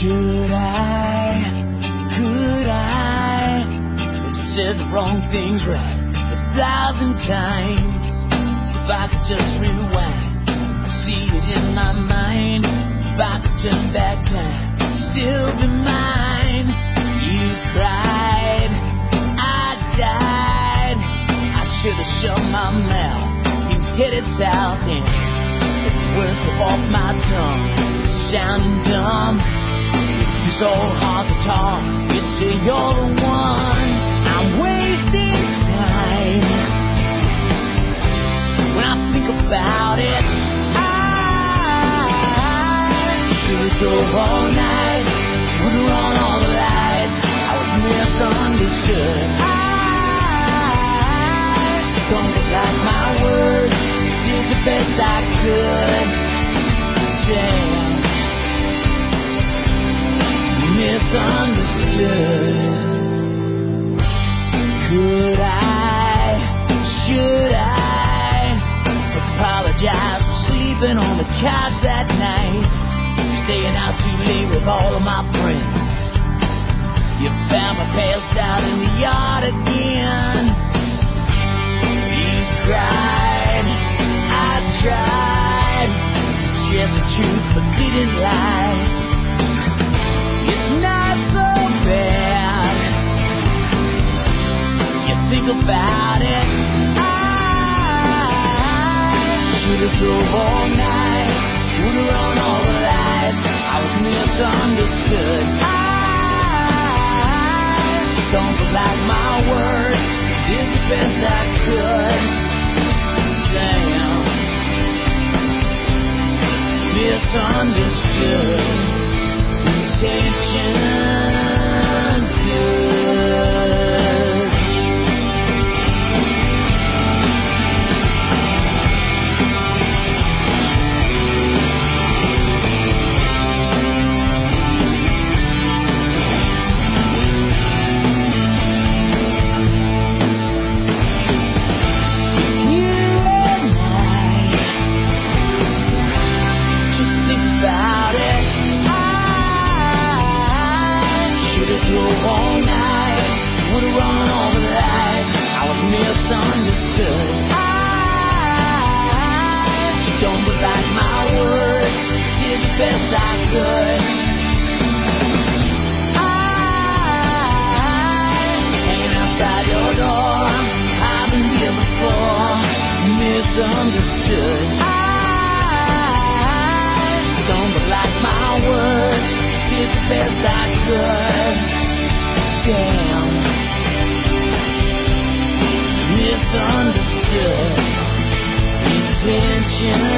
Could I have said the wrong things right 1,000 times? If I could just rewind, see it in my mind. If I could turn back time, still be mine. You cried, I died. I should have shut my mouth. He was headed south and the words were off my tongue, sounding dumb. It's so hard to talk. You'd say you're the one. I'm wasting time. When I think about it, I should have drove all night, would have run all the lights. I was misunderstood. I stumbled like my words, did the best I could. Damn, misunderstood. Could I, should I apologize for sleeping on the couch that night, staying out too late with all of my friends? You found me passed out in the yard again. You cried, I tried to stress the truth but didn't lie. It's not so bad. You think about it. I should have drove all night, would have run all the lights. I was misunderstood. I stumbled like my words, did the best I could. Damn, misunderstood. Intentions good. You and I, just think about it. Drove all night, would have run all the lights. I was misunderstood. I stumbled like my words, did the best I could. Hanging outside your door, I've been here before. Misunderstood. I stumbled like my words, did the best I could. Damn, misunderstood. Intention